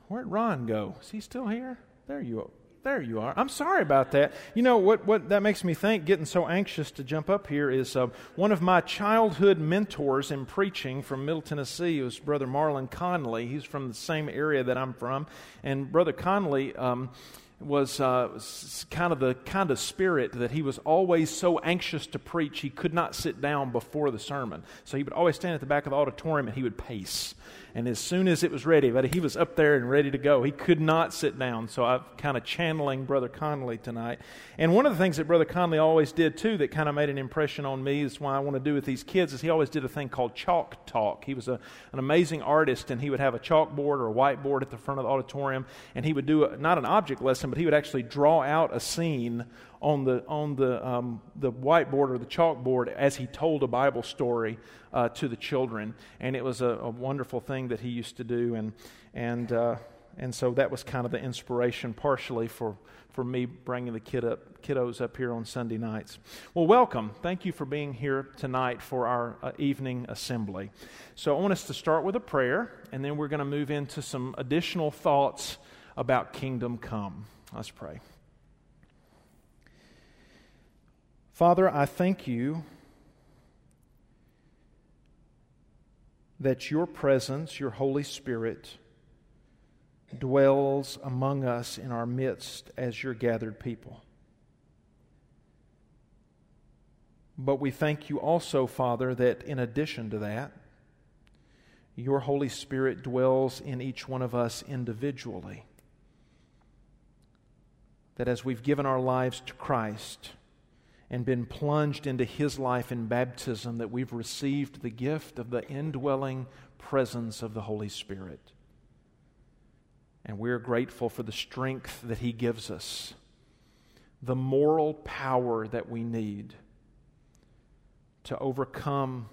Where'd Ron go? Is he still here? There you are. There you are. I'm sorry about that. You know, what that makes me think, getting so anxious to jump up here, is one of my childhood mentors in preaching from Middle Tennessee was Brother Marlon Conley. He's from the same area that I'm from. And Brother Conley was kind of spirit that he was always so anxious to preach, he could not sit down before the sermon. So he would always stand at the back of the auditorium and he would pace. And as soon as it was ready, but he was up there and ready to go. He could not sit down. So I'm kind of channeling Brother Conley tonight. And one of the things that Brother Conley always did too that kind of made an impression on me, is why I want to do with these kids, is he always did a thing called chalk talk. He was an amazing artist, and he would have a chalkboard or a whiteboard at the front of the auditorium, and he would do not an object lesson, but he would actually draw out a scene on the whiteboard or the chalkboard as he told a Bible story to the children. And it was a wonderful thing that he used to do, and so that was kind of the inspiration partially for me bringing the kiddos up here on Sunday nights. Well, welcome. Thank you for being here tonight for our evening assembly. So I want us to start with a prayer, and then we're going to move into some additional thoughts about Kingdom Come. Let's pray. Father, I thank you that your presence, your Holy Spirit, dwells among us in our midst as your gathered people. But we thank you also, Father, that in addition to that, your Holy Spirit dwells in each one of us individually. That as we've given our lives to Christ and been plunged into His life in baptism, that we've received the gift of the indwelling presence of the Holy Spirit. And we're grateful for the strength that He gives us, the moral power that we need to overcome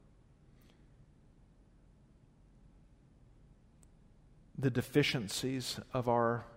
the deficiencies of our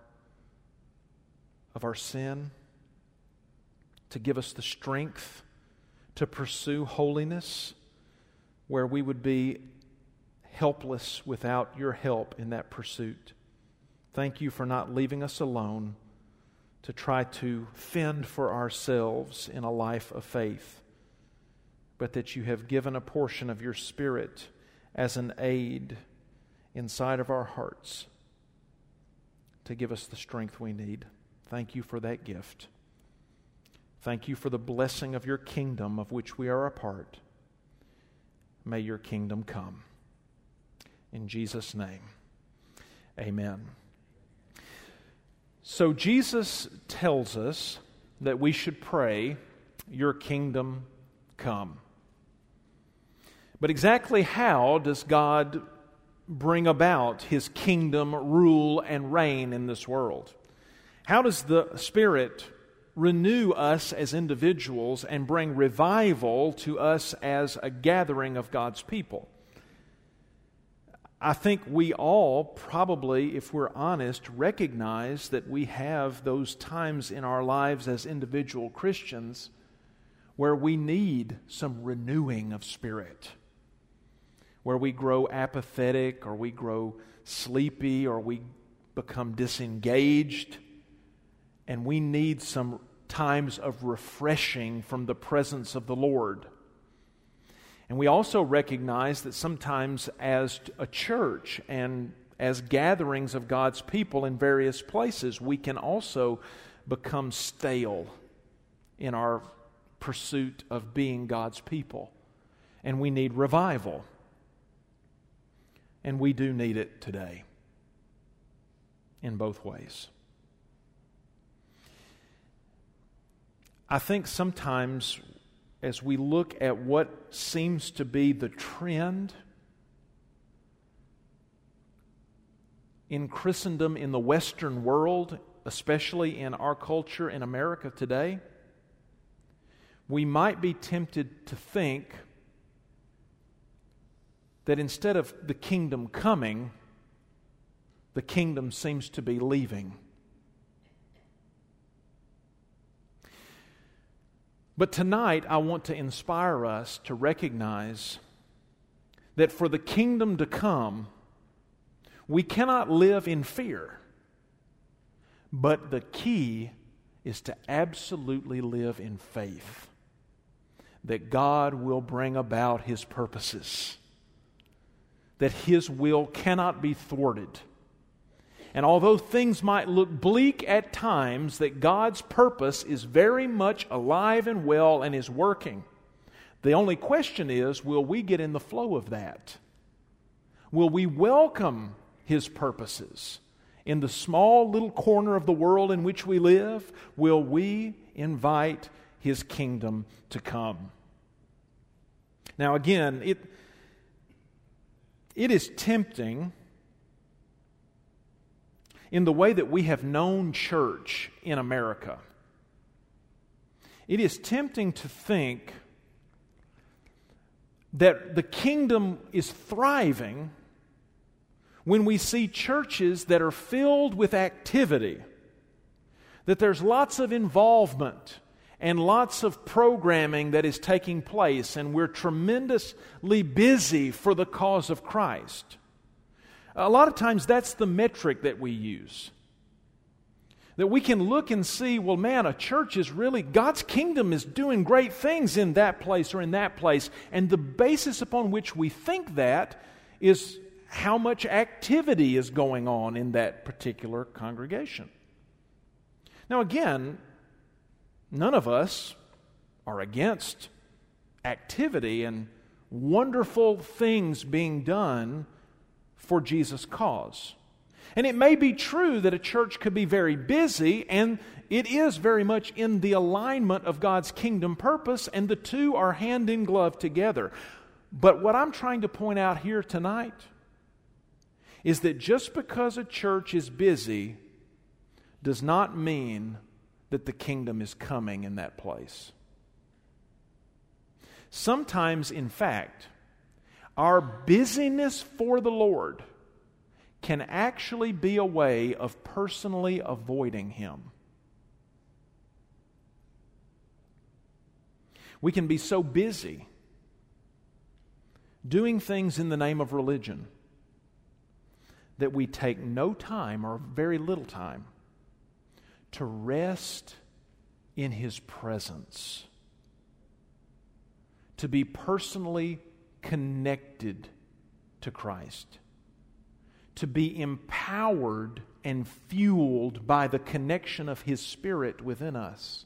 sin, to give us the strength to pursue holiness where we would be helpless without your help in that pursuit. Thank you for not leaving us alone to try to fend for ourselves in a life of faith, but that you have given a portion of your Spirit as an aid inside of our hearts to give us the strength we need. Thank you for that gift. Thank you for the blessing of your kingdom of which we are a part. May your kingdom come. In Jesus' name, amen. So Jesus tells us that we should pray, your kingdom come. But exactly how does God bring about His kingdom rule and reign in this world? How does the Spirit renew us as individuals and bring revival to us as a gathering of God's people? I think we all probably, if we're honest, recognize that we have those times in our lives as individual Christians where we need some renewing of spirit, where we grow apathetic or we grow sleepy or we become disengaged, and we need some times of refreshing from the presence of the Lord. And we also recognize that sometimes as a church and as gatherings of God's people in various places, we can also become stale in our pursuit of being God's people. And we need revival. And we do need it today in both ways. I think sometimes as we look at what seems to be the trend in Christendom, in the Western world, especially in our culture in America today, we might be tempted to think that instead of the kingdom coming, the kingdom seems to be leaving. But tonight, I want to inspire us to recognize that for the kingdom to come, We cannot live in fear. But the key is to absolutely live in faith that God will bring about His purposes, that His will cannot be thwarted. And although things might look bleak at times, that God's purpose is very much alive and well and is working. The only question is, will we get in the flow of that? Will we welcome His purposes? In the small little corner of the world in which we live, will we invite His kingdom to come? Now again, it is tempting in the way that we have known church in America. It is tempting to think that the kingdom is thriving when we see churches that are filled with activity, that there's lots of involvement and lots of programming that is taking place, and we're tremendously busy for the cause of Christ. A lot of times that's the metric that we use. That we can look and see, well, man, a church is really, God's kingdom is doing great things in that place or in that place. And the basis upon which we think that is how much activity is going on in that particular congregation. Now again, none of us are against activity and wonderful things being done for Jesus' cause. And it may be true that a church could be very busy, and it is very much in the alignment of God's kingdom purpose, and the two are hand in glove together. But what I'm trying to point out here tonight is that just because a church is busy does not mean that the kingdom is coming in that place. Sometimes, in fact, our busyness for the Lord can actually be a way of personally avoiding Him. We can be so busy doing things in the name of religion that we take no time or very little time to rest in His presence, to be personally connected to Christ, to be empowered and fueled by the connection of His Spirit within us.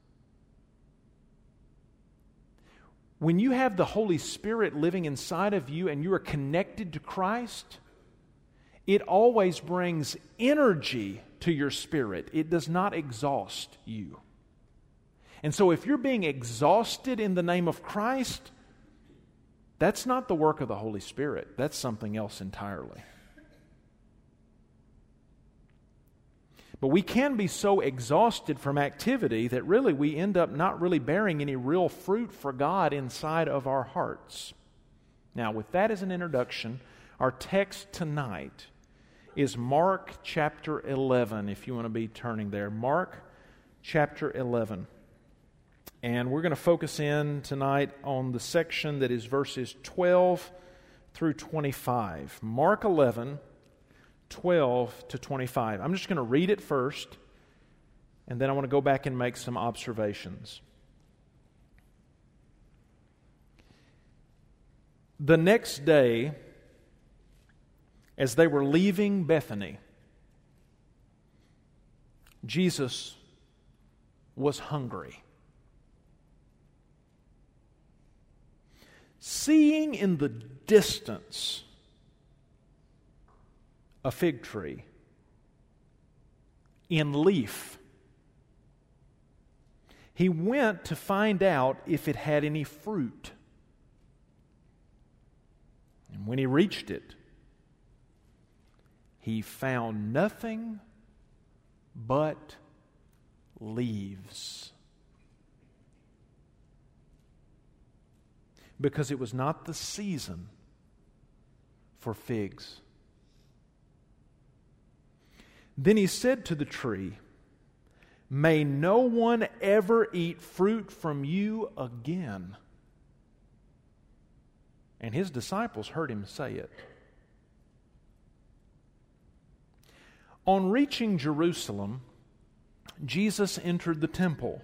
When you have the Holy Spirit living inside of you and you are connected to Christ, it always brings energy to your spirit. It does not exhaust you. And so if you're being exhausted in the name of Christ, that's not the work of the Holy Spirit. That's something else entirely. But we can be so exhausted from activity that really we end up not really bearing any real fruit for God inside of our hearts. Now, with that as an introduction, our text tonight is Mark chapter 11, if you want to be turning there. Mark chapter 11. And we're going to focus in tonight on the section that is verses 12 through 25. Mark 11, 12 to 25. I'm just going to read it first, and then I want to go back and make some observations. The next day, as they were leaving Bethany, Jesus was hungry. Seeing in the distance a fig tree in leaf, he went to find out if it had any fruit. And when he reached it, he found nothing but leaves. Because it was not the season for figs. Then he said to the tree, "May no one ever eat fruit from you again." And his disciples heard him say it. On reaching Jerusalem, Jesus entered the temple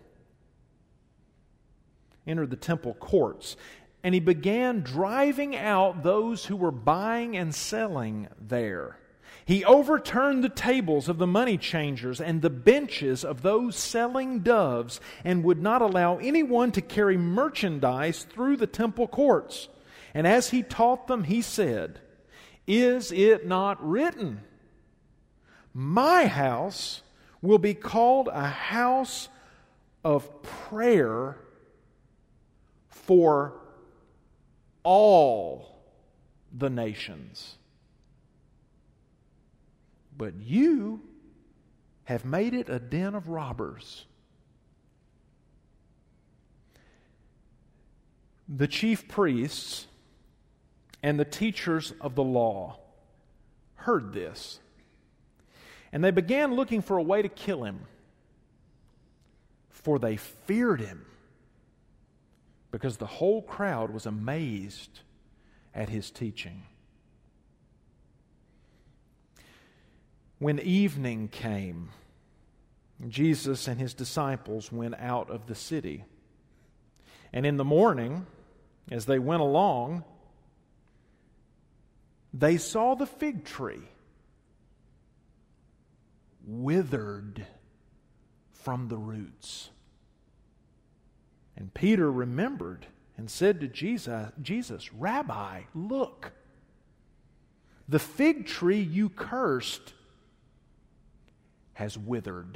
courts, and He began driving out those who were buying and selling there. He overturned the tables of the money changers and the benches of those selling doves, and would not allow anyone to carry merchandise through the temple courts. And as He taught them, He said, "Is it not written, 'My house will be called a house of prayer for all the nations'? But you have made it a den of robbers." The chief priests and the teachers of the law heard this, and they began looking for a way to kill Him, for they feared Him, because the whole crowd was amazed at His teaching. When evening came, Jesus and His disciples went out of the city. And in the morning, as they went along, they saw the fig tree withered from the roots. And Peter remembered and said to Jesus, "Rabbi, look, the fig tree you cursed has withered."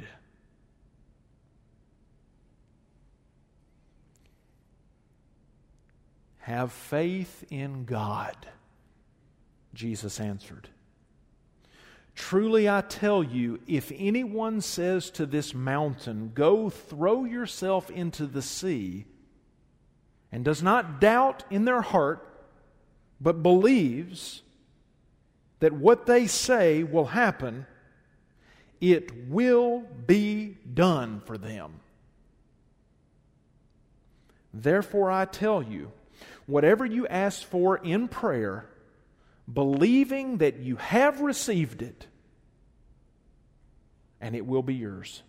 "Have faith in God," Jesus answered. "Truly I tell you, if anyone says to this mountain, 'Go throw yourself into the sea,' and does not doubt in their heart, but believes that what they say will happen, it will be done for them. Therefore I tell you, whatever you ask for in prayer, believing that you have received it, and it will be yours.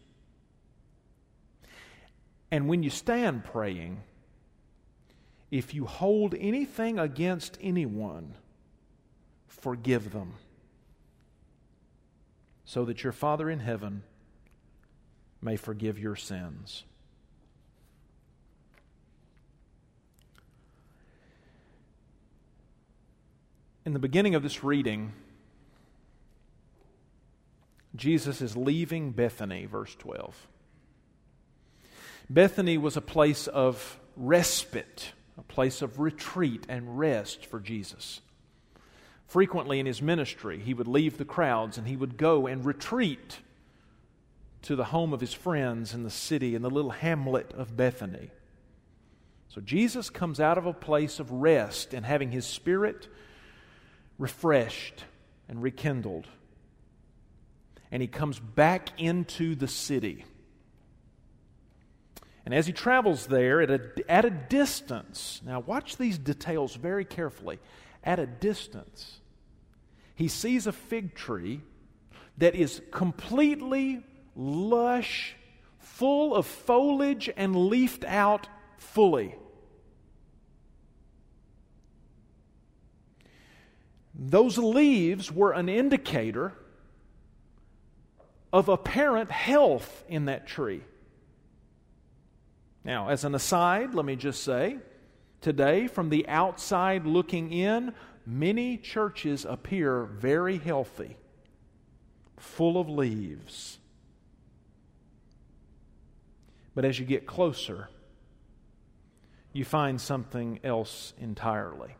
And when you stand praying, if you hold anything against anyone, forgive them, so that your Father in heaven may forgive your sins." In the beginning of this reading, Jesus is leaving Bethany, verse 12. Bethany was a place of respite, a place of retreat and rest for Jesus. Frequently in His ministry, He would leave the crowds and He would go and retreat to the home of His friends in the city, in the little hamlet of Bethany. So Jesus comes out of a place of rest and having His spirit refreshed and rekindled. And He comes back into the city. And as He travels there at a distance, now watch these details very carefully. At a distance, He sees a fig tree that is completely lush, full of foliage and leafed out fully. Those leaves were an indicator of apparent health in that tree. Now, as an aside, let me just say, today, from the outside looking in, many churches appear very healthy, full of leaves. But as you get closer, you find something else entirely.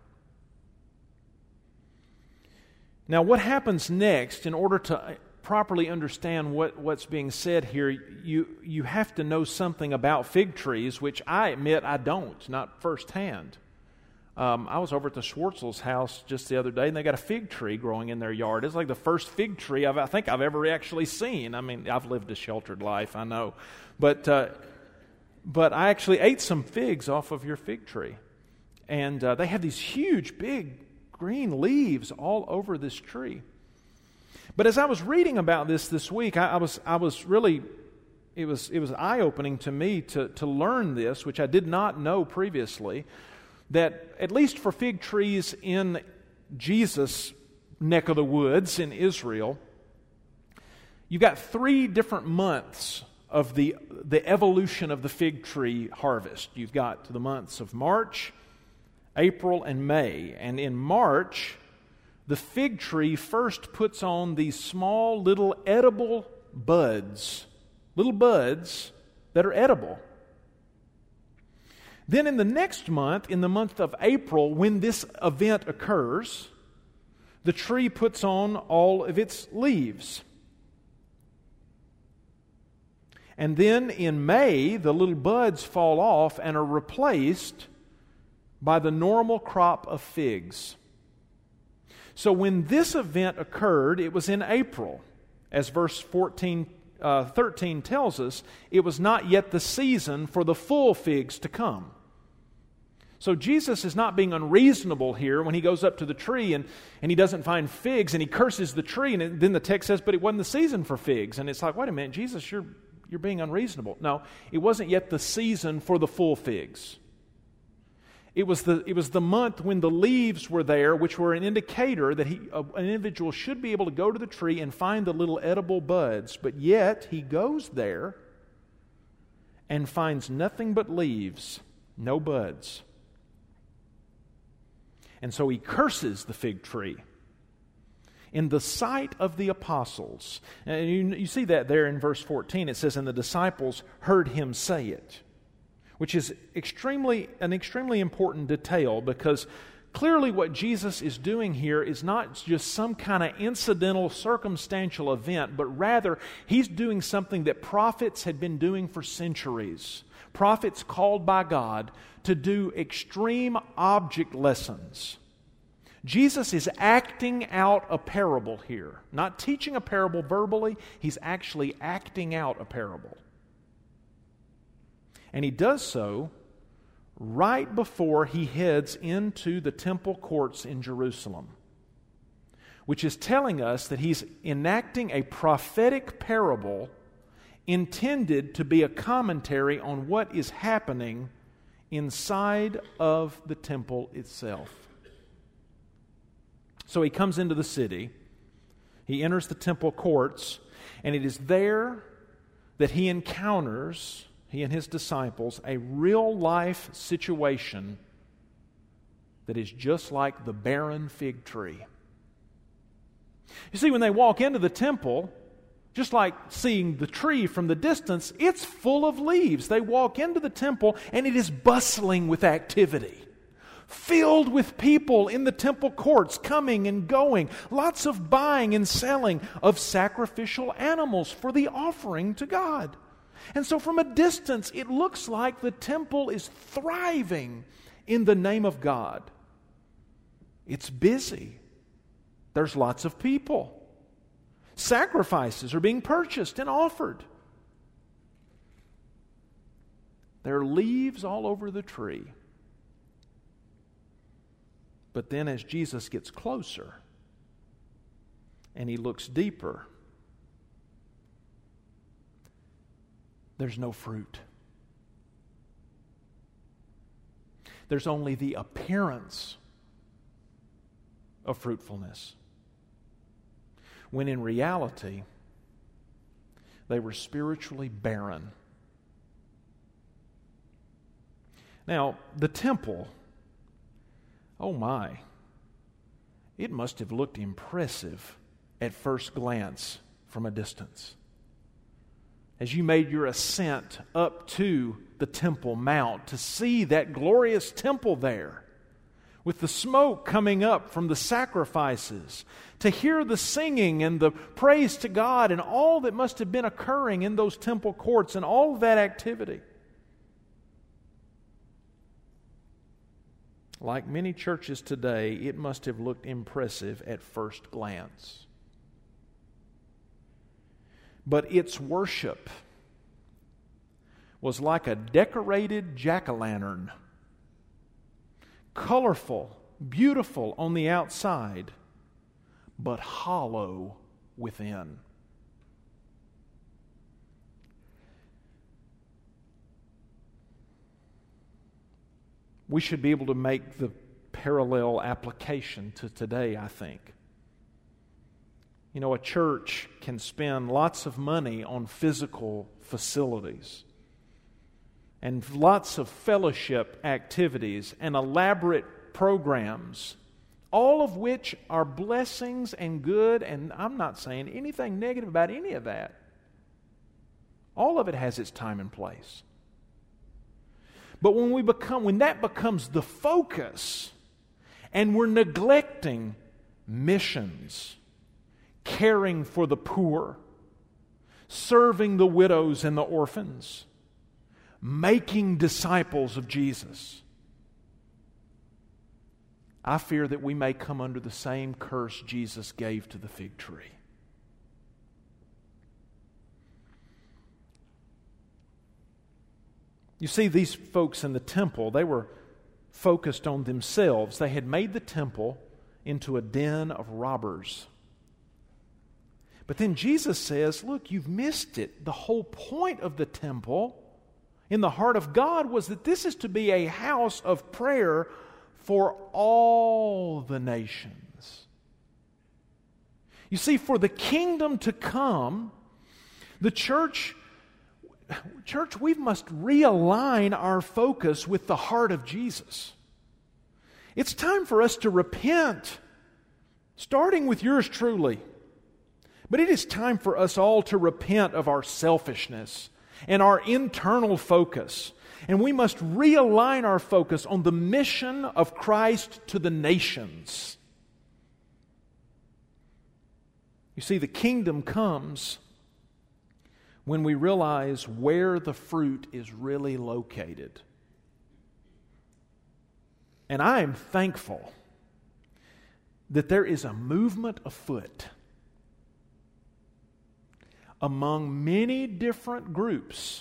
Now, what happens next, in order to properly understand what's being said here, you have to know something about fig trees, which I admit I don't, not firsthand. I was over at the Schwartzel's house just the other day, and they got a fig tree growing in their yard. It's like the first fig tree I think I've ever actually seen. I mean, I've lived a sheltered life, I know. But I actually ate some figs off of your fig tree. And they have these huge, big green leaves all over this tree. But as I was reading about this week, I was really, it was eye-opening to me to learn this, which I did not know previously, that at least for fig trees in Jesus' neck of the woods in Israel, you've got 3 different months of the evolution of the fig tree harvest. You've got the months of March, April, and May. And in March, the fig tree first puts on these small little edible buds, little buds that are edible. Then in the next month, in the month of April, when this event occurs, the tree puts on all of its leaves. And then in May, the little buds fall off and are replaced by the normal crop of figs. So when this event occurred, it was in April. As verse 13 tells us, it was not yet the season for the full figs to come. So Jesus is not being unreasonable here when he goes up to the tree and he doesn't find figs and he curses the tree. And then the text says, but it wasn't the season for figs. And it's like, wait a minute, Jesus, you're being unreasonable. No, it wasn't yet the season for the full figs. It was the month when the leaves were there, which were an indicator that an individual should be able to go to the tree and find the little edible buds. But yet, he goes there and finds nothing but leaves, no buds. And so he curses the fig tree in the sight of the apostles. And you see that there in verse 14. It says, and the disciples heard him say it, which is an extremely important detail, because clearly what Jesus is doing here is not just some kind of incidental, circumstantial event, but rather he's doing something that prophets had been doing for centuries. Prophets called by God to do extreme object lessons. Jesus is acting out a parable here. Not teaching a parable verbally, he's actually acting out a parable. And he does so right before he heads into the temple courts in Jerusalem, which is telling us that he's enacting a prophetic parable intended to be a commentary on what is happening inside of the temple itself. So he comes into the city, he enters the temple courts, and it is there that he encounters, he and his disciples, a real-life situation that is just like the barren fig tree. You see, when they walk into the temple, just like seeing the tree from the distance, it's full of leaves. They walk into the temple, and it is bustling with activity. Filled with people in the temple courts, coming and going. Lots of buying and selling of sacrificial animals for the offering to God. And so from a distance, it looks like the temple is thriving in the name of God. It's busy. There's lots of people. Sacrifices are being purchased and offered. There are leaves all over the tree. But then as Jesus gets closer and he looks deeper, there's no fruit. There's only the appearance of fruitfulness, when in reality, they were spiritually barren. Now, the temple, oh my, it must have looked impressive at first glance from a distance. As you made your ascent up to the Temple Mount to see that glorious temple there, with the smoke coming up from the sacrifices, to hear the singing and the praise to God and all that must have been occurring in those temple courts and all of that activity. Like many churches today, it must have looked impressive at first glance. But its worship was like a decorated jack-o'-lantern, colorful, beautiful on the outside, but hollow within. We should be able to make the parallel application to today, I think. You know, a church can spend lots of money on physical facilities and lots of fellowship activities and elaborate programs, all of which are blessings and good, and I'm not saying anything negative about any of that. All of it has its time and place. But when that becomes the focus, and we're neglecting missions, caring for the poor, serving the widows and the orphans, making disciples of Jesus, I fear that we may come under the same curse Jesus gave to the fig tree. You see, these folks in the temple, they were focused on themselves. They had made the temple into a den of robbers. But then Jesus says, look, you've missed it. The whole point of the temple in the heart of God was that this is to be a house of prayer for all the nations. You see, for the kingdom to come, the church, we must realign our focus with the heart of Jesus. It's time for us to repent, starting with yours truly. But it is time for us all to repent of our selfishness and our internal focus. And we must realign our focus on the mission of Christ to the nations. You see, the kingdom comes when we realize where the fruit is really located. And I am thankful that there is a movement afoot among many different groups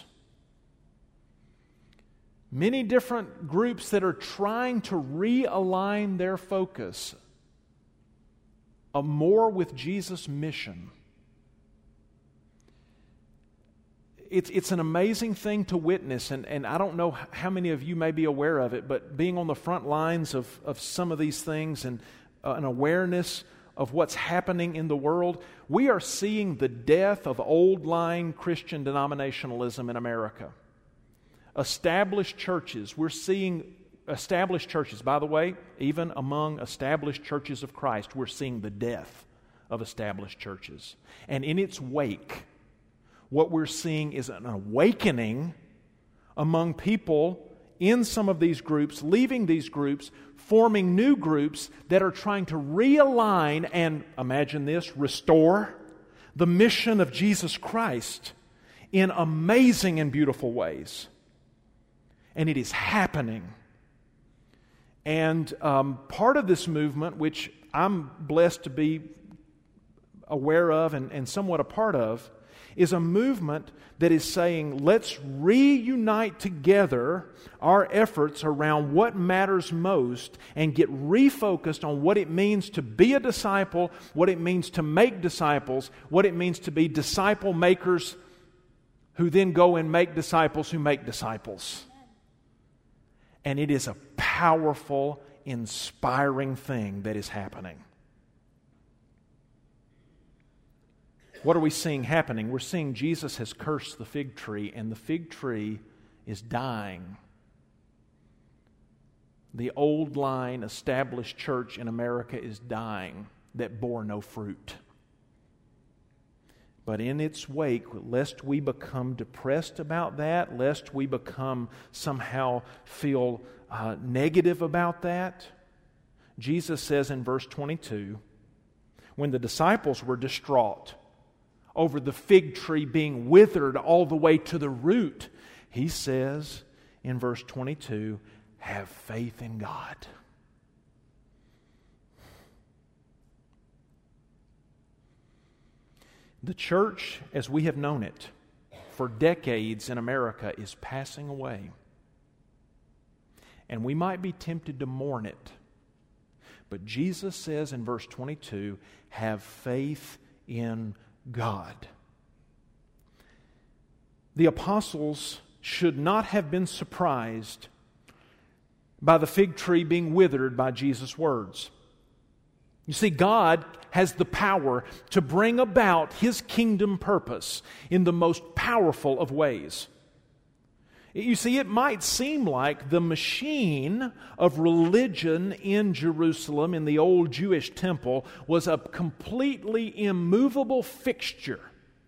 that are trying to realign their focus more with Jesus' mission. It's an amazing thing to witness, and I don't know how many of you may be aware of it, but being on the front lines of some of these things and an awareness of what's happening in the world, we are seeing the death of old-line Christian denominationalism in America. Established churches, we're seeing established churches, by the way, even among established churches of Christ, we're seeing the death of established churches. And in its wake, what we're seeing is an awakening among people in some of these groups, leaving these groups, forming new groups that are trying to realign and, imagine this, restore the mission of Jesus Christ in amazing and beautiful ways. And it is happening. And part of this movement, which I'm blessed to be aware of and somewhat a part of, is a movement that is saying, let's reunite together our efforts around what matters most and get refocused on what it means to be a disciple, what it means to make disciples, what it means to be disciple makers who then go and make disciples who make disciples. And it is a powerful, inspiring thing that is happening. What are we seeing happening? We're seeing Jesus has cursed the fig tree, and the fig tree is dying. The old line established church in America is dying that bore no fruit. But in its wake, lest we become depressed about that, lest we become somehow feel negative about that, Jesus says in verse 22, when the disciples were distraught over the fig tree being withered all the way to the root, he says in verse 22, have faith in God. The church, as we have known it for decades in America, is passing away. And we might be tempted to mourn it. But Jesus says in verse 22, have faith in God. The apostles should not have been surprised by the fig tree being withered by Jesus' words. You see, God has the power to bring about His kingdom purpose in the most powerful of ways. You see, it might seem like the machine of religion in Jerusalem, in the old Jewish temple, was a completely immovable fixture.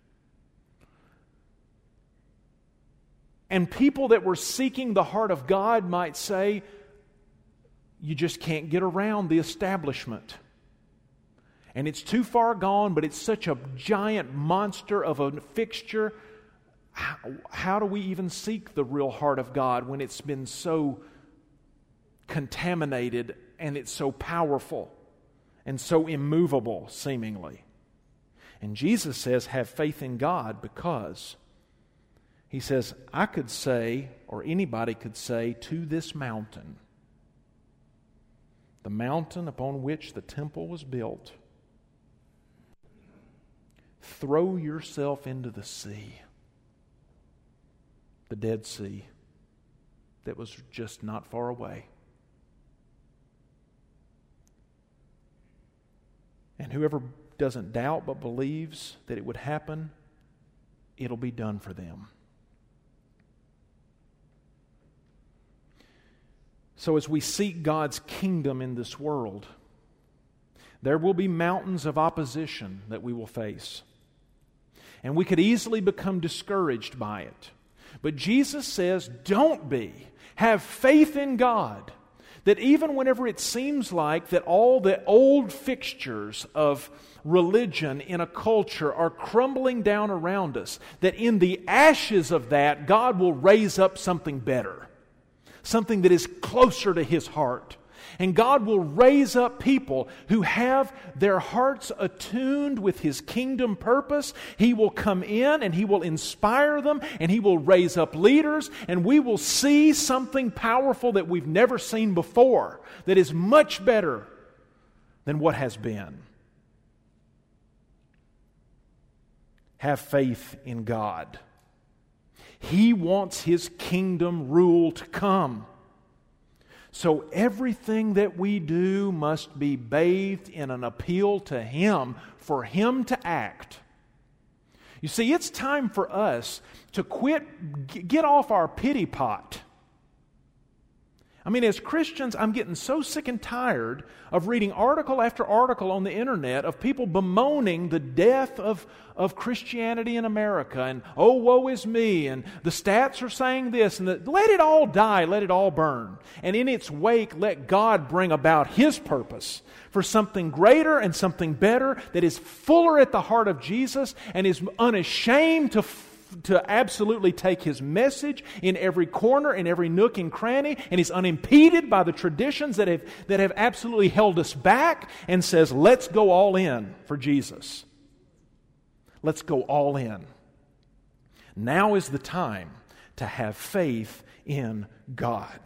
And people that were seeking the heart of God might say, you just can't get around the establishment. And it's too far gone, but it's such a giant monster of a fixture. How do we even seek the real heart of God when it's been so contaminated and it's so powerful and so immovable, seemingly? And Jesus says, have faith in God, because He says, I could say, or anybody could say, to this mountain, the mountain upon which the temple was built, throw yourself into the sea, the Dead Sea, that was just not far away. And whoever doesn't doubt but believes that it would happen, it'll be done for them. So as we seek God's kingdom in this world, there will be mountains of opposition that we will face. And we could easily become discouraged by it. But Jesus says, don't be. Have faith in God. That even whenever it seems like that all the old fixtures of religion in a culture are crumbling down around us, that in the ashes of that, God will raise up something better. Something that is closer to His heart. And God will raise up people who have their hearts attuned with His kingdom purpose. He will come in and He will inspire them, and He will raise up leaders, and we will see something powerful that we've never seen before, that is much better than what has been. Have faith in God. He wants His kingdom rule to come. So everything that we do must be bathed in an appeal to Him, for Him to act. You see, it's time for us to get off our pity pot. I mean, as Christians, I'm getting so sick and tired of reading article after article on the internet of people bemoaning the death of Christianity in America, and oh, woe is me, and the stats are saying this, and let it all die, let it all burn. And in its wake, let God bring about His purpose for something greater and something better that is fuller at the heart of Jesus and is unashamed to absolutely take His message in every corner, in every nook and cranny, and He's unimpeded by the traditions that have absolutely held us back, and says, let's go all in for Jesus. Let's go all in. Now is the time to have faith in God.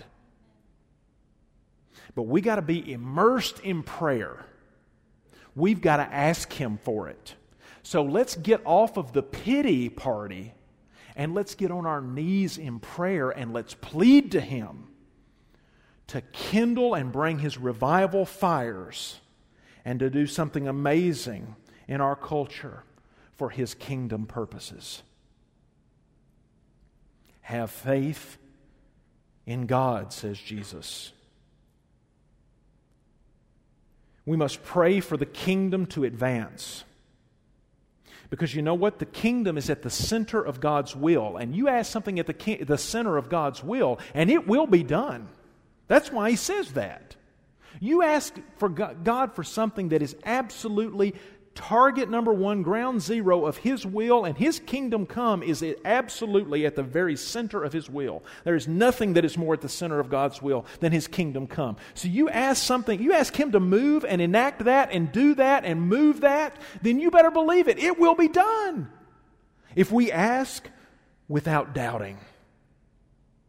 But we got to be immersed in prayer. We've got to ask Him for it. So let's get off of the pity party and let's get on our knees in prayer and let's plead to Him to kindle and bring His revival fires and to do something amazing in our culture for His kingdom purposes. Have faith in God, says Jesus. We must pray for the kingdom to advance. Because you know what? The kingdom is at the center of God's will. And you ask something at the center of God's will, and it will be done. That's why He says that. You ask for God for something that is absolutely target number one, ground zero of His will, and His kingdom come is absolutely at the very center of His will. There is nothing that is more at the center of God's will than His kingdom come. So you ask something, you ask Him to move and enact that and do that and move that, then you better believe it. It will be done. If we ask without doubting.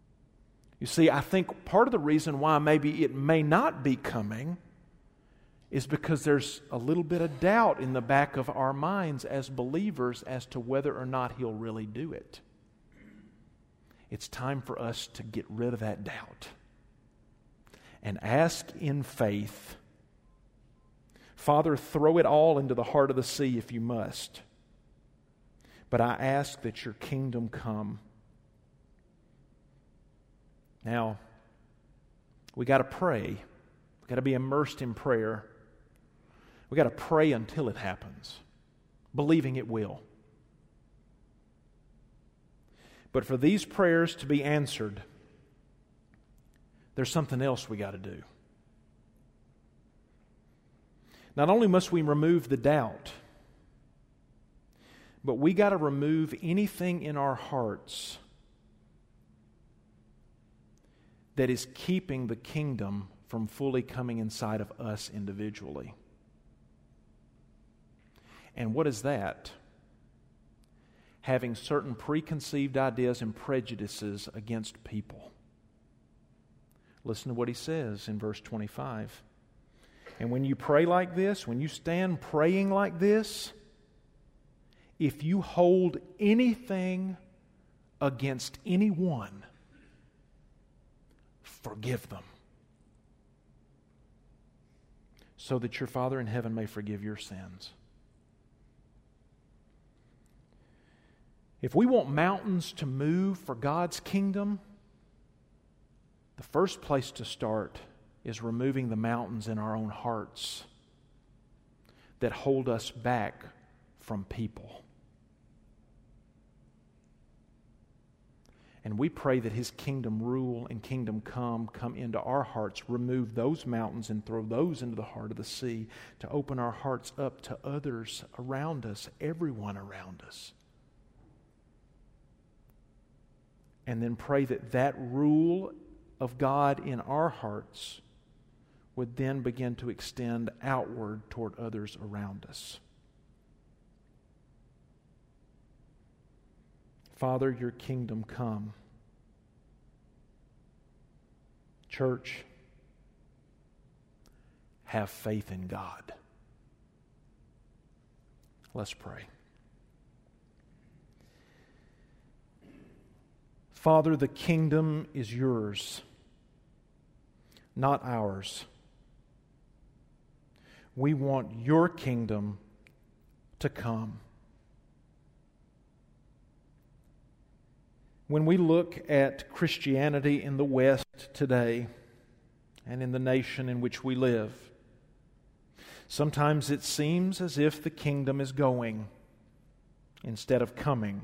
You see, I think part of the reason why maybe it may not be coming is because there's a little bit of doubt in the back of our minds as believers as to whether or not He'll really do it. It's time for us to get rid of that doubt and ask in faith, Father, throw it all into the heart of the sea if you must. But I ask that your kingdom come. Now, we got to pray. We got to be immersed in prayer. We got to pray until it happens, believing it will. But for these prayers to be answered, there's something else we got to do. Not only must we remove the doubt, but we got to remove anything in our hearts that is keeping the kingdom from fully coming inside of us individually. And what is that? Having certain preconceived ideas and prejudices against people. Listen to what he says in verse 25. And when you pray like this, when you stand praying like this, if you hold anything against anyone, forgive them, so that your Father in heaven may forgive your sins. If we want mountains to move for God's kingdom, the first place to start is removing the mountains in our own hearts that hold us back from people. And we pray that His kingdom rule and kingdom come into our hearts, remove those mountains and throw those into the heart of the sea to open our hearts up to others around us, everyone around us. And then pray that that rule of God in our hearts would then begin to extend outward toward others around us. Father, your kingdom come. Church, have faith in God. Let's pray. Father, the kingdom is yours, not ours. We want your kingdom to come. When we look at Christianity in the West today and in the nation in which we live, sometimes it seems as if the kingdom is going instead of coming.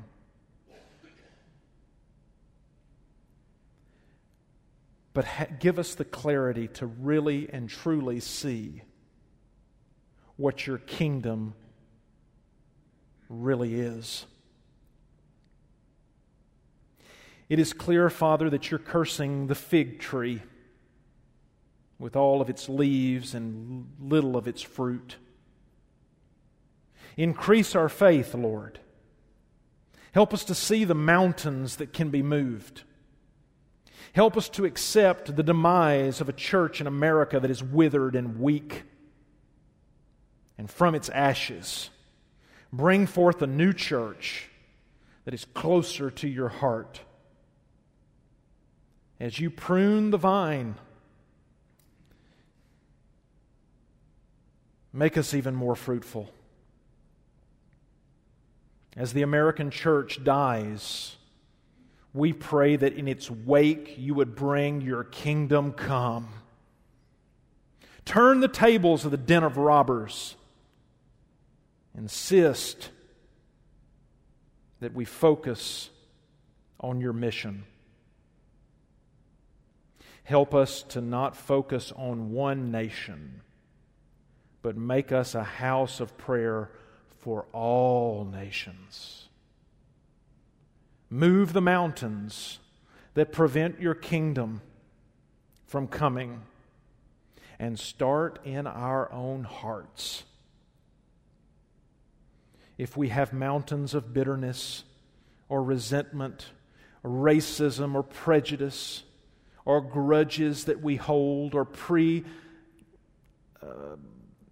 But give us the clarity to really and truly see what your kingdom really is. It is clear, Father, that you're cursing the fig tree with all of its leaves and little of its fruit. Increase our faith, Lord. Help us to see the mountains that can be moved. Help us to accept the demise of a church in America that is withered and weak. And from its ashes, bring forth a new church that is closer to your heart. As you prune the vine, make us even more fruitful. As the American church dies, we pray that in its wake you would bring your kingdom come. Turn the tables of the den of robbers. Insist that we focus on your mission. Help us to not focus on one nation, but make us a house of prayer for all nations. Move the mountains that prevent your kingdom from coming, and start in our own hearts. If we have mountains of bitterness or resentment or racism or prejudice or grudges that we hold or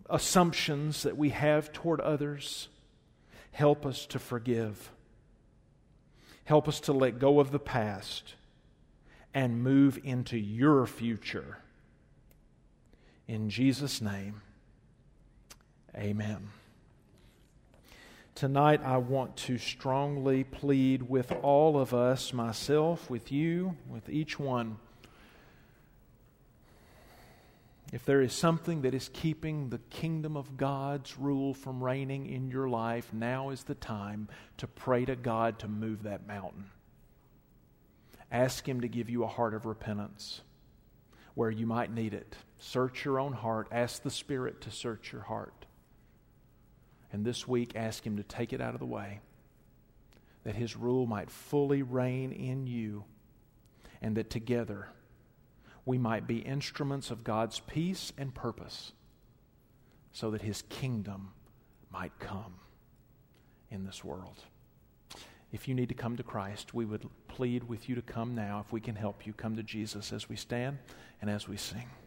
assumptions that we have toward others. Help us to forgive. Help us to let go of the past and move into your future. In Jesus' name, amen. Tonight I want to strongly plead with all of us, myself, with you, with each one. If there is something that is keeping the kingdom of God's rule from reigning in your life, now is the time to pray to God to move that mountain. Ask Him to give you a heart of repentance where you might need it. Search your own heart. Ask the Spirit to search your heart. And this week, ask Him to take it out of the way, that His rule might fully reign in you, and that together we might be instruments of God's peace and purpose, so that His kingdom might come in this world. If you need to come to Christ, we would plead with you to come now. If we can help you, come to Jesus as we stand and as we sing.